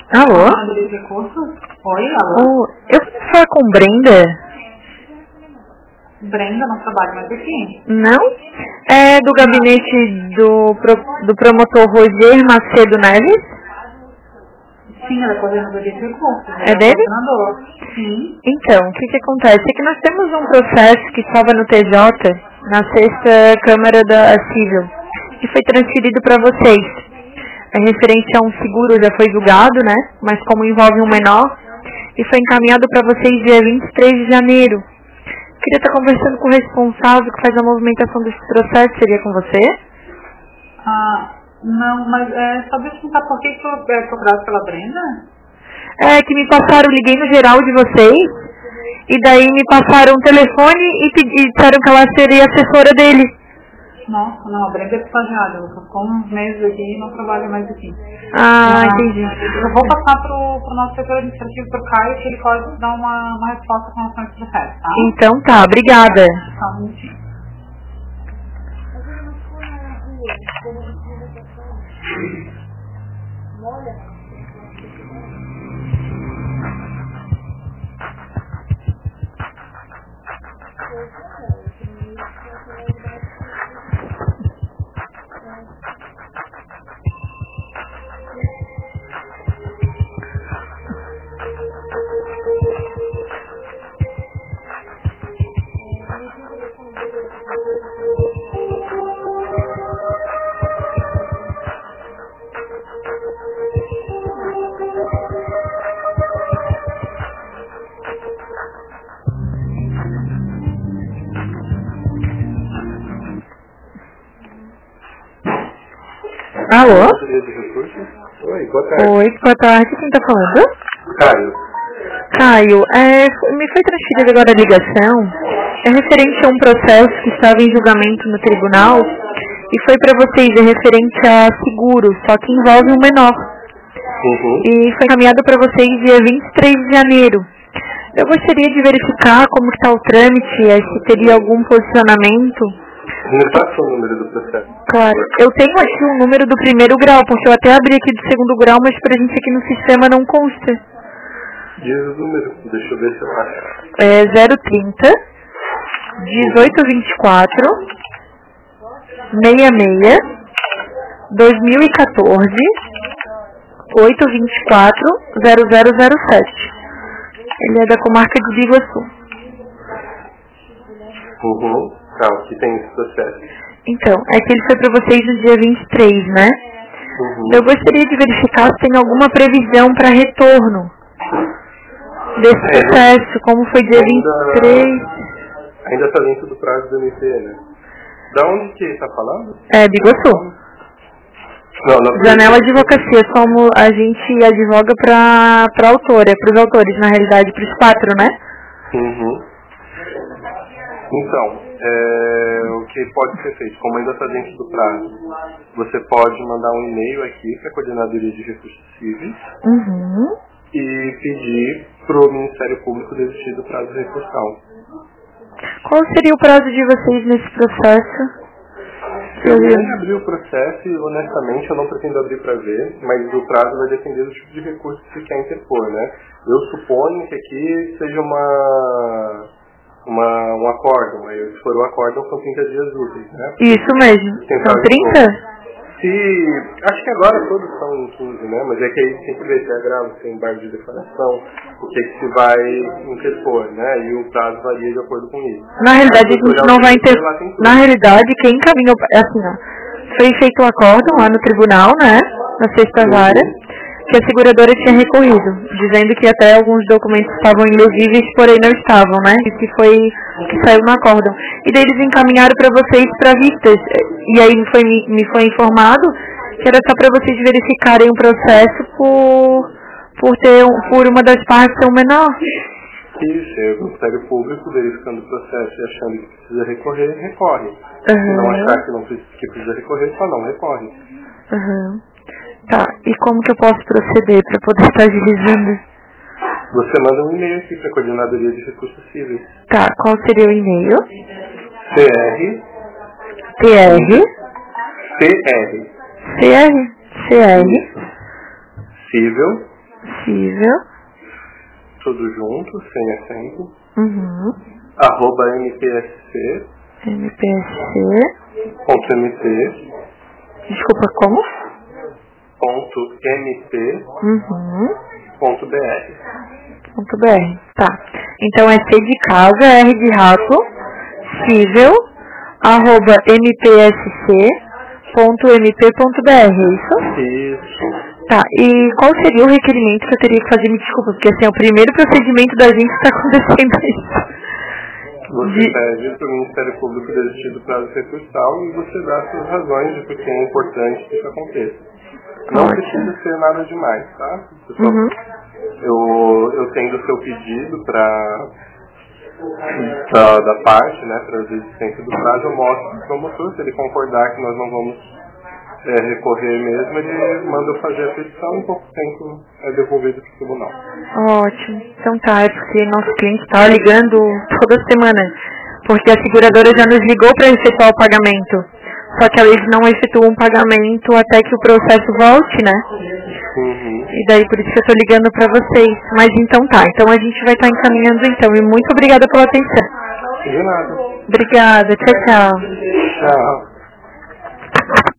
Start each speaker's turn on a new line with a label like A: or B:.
A: Alô?
B: Oi, alô?
A: Eu posso falar com Brenda?
B: Brenda não trabalha mais aqui?
A: Não? É do gabinete do promotor Roger Macedo Neves?
B: Sim, ela é coordenadora de recursos.
A: É dele?
B: Coordenador. Sim.
A: Então, o que acontece? É que nós temos um processo que estava no TJ, na sexta Câmara da Civil, e foi transferido para vocês. É referente a um seguro, já foi julgado, né? Mas como envolve um menor, e foi encaminhado para vocês dia 23 de janeiro. Queria estar conversando com o responsável que faz a movimentação desse processo, seria com você?
B: Não, mas só deixa eu perguntar por que eu é procurado pela Brenda?
A: É que me passaram, liguei no geral de vocês, e daí me passaram um telefone e disseram que ela seria assessora dele.
B: Nossa, não, a Brenda é estagiária, ela ficou uns meses aqui e não trabalha mais aqui.
A: Entendi.
B: Eu vou passar pro nosso setor administrativo, pro Caio, que ele pode dar uma resposta com relação a esse processo, tá?
A: Então tá, obrigada.
B: Só um minutinho.
A: Alô?
C: Oi, boa tarde.
A: Oi, boa tarde, quem tá falando?
C: Caio.
A: Caio, me foi transferida agora a ligação, é referente a um processo que estava em julgamento no tribunal, e foi para vocês, é referente a seguro, só que envolve um menor. E foi encaminhado para vocês dia 23 de janeiro. Eu gostaria de verificar como está o trâmite, se teria algum posicionamento.
C: Me passa o número do processo.
A: Claro, eu tenho aqui o número do primeiro grau, porque eu até abri aqui do segundo grau, mas pra gente aqui no sistema não consta.
C: Diz o número, deixa eu ver se eu acho.
A: É 030 1824 66 2014 824 0007. Ele é da comarca de Biguaçu.
C: Tá, o que tem esse processo?
A: Então, é que ele foi para vocês no dia 23, né? Eu gostaria de verificar se tem alguma previsão para retorno desse processo, como foi dia 23.
C: Ainda está dentro do prazo do MP, né? Da onde que está falando?
A: É, Biguaçu.
C: Não,
A: Janela Advocacia, como a gente advoga para autora, para os autores, na realidade, para os 4, né?
C: Então, o que pode ser feito, como ainda está dentro do prazo, você pode mandar um e-mail aqui para a Coordenadoria de Recursos Cíveis e pedir para o Ministério Público desistir do prazo recursal.
A: Qual seria o prazo de vocês nesse processo?
C: Eu nem abri o processo e, honestamente, eu não pretendo abrir para ver, mas o prazo vai depender do tipo de recurso que você quer interpor, né? Eu suponho que aqui seja um acórdão, aí se for um acórdão são 30 dias úteis, né?
A: Isso mesmo, são 30?
C: Acho que agora todos são em 15, né? Mas é que aí tem que ver se é agravo, se é embargo de declaração, o que se vai interpor, né? E o prazo varia de acordo com isso.
A: Na realidade, a gente não vai interpor. Na realidade, quem encaminhou, assim, ó, foi feito um acórdão lá no tribunal, né? Na sexta vara, que a seguradora tinha recorrido, dizendo que até alguns documentos estavam ilegíveis, porém não estavam, né? E que saiu no acórdão. E daí eles encaminharam para vocês para vistas. E aí me foi informado que era só para vocês verificarem o processo por uma das partes ser um menor.
C: Isso, é o Ministério Público verificando o processo e achando que precisa recorrer, recorre. Se não achar que precisa recorrer, só não recorre.
A: Tá, e como que eu posso proceder para poder estar agilizando?
C: Você manda um e-mail aqui para a Coordenadoria de Recursos Cíveis.
A: Tá, qual seria o e-mail?
C: CR
A: Civil Cível.
C: Tudo junto, sem acento.
A: @mpsc.
C: mpsc.mt.
A: Desculpa, como?
C: .mt.br.
A: Tá. Então é C de casa, R de rato, cível, @mpsc.mp.br, isso?
C: Isso.
A: Tá, e qual seria o requerimento que eu teria que fazer? Me desculpa, porque assim, é o primeiro procedimento da gente que está acontecendo isso.
C: Você pede para o Ministério Público desistir do prazo recursal e você dá suas razões de por que é importante que isso aconteça. Não precisa ser nada demais, tá? Eu tendo o seu pedido da parte, né, para a desistência do prazo, eu mostro para o promotor, se ele concordar que nós não vamos recorrer mesmo, ele manda eu fazer a petição e em pouco tempo é devolvido para o tribunal.
A: Ótimo. Então tá, é porque nosso cliente está ligando toda semana, porque a seguradora já nos ligou para efetuar o pagamento, só que eles não efetuam o pagamento até que o processo volte, né? E daí por isso que eu estou ligando para vocês. Mas então tá, então a gente vai estar encaminhando então, e muito obrigada pela atenção.
C: De nada.
A: Obrigada, tchau, tchau.
C: Tchau.